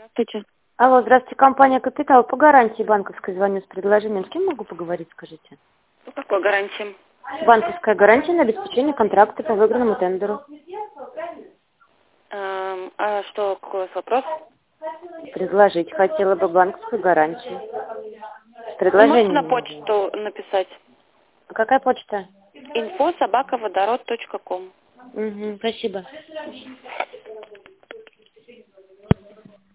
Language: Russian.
Здравствуйте. Алло, здравствуйте, компания «Капитал». По гарантии банковской звоню с предложением. С кем могу поговорить, скажите? По какой гарантии? Банковская гарантия на обеспечение контракта по выигранному тендеру. А что, какой у вас вопрос? Предложить хотела бы банковскую гарантию. С Вы можете предложением. на почту написать? А какая почта? info@водород.com. Угу, спасибо.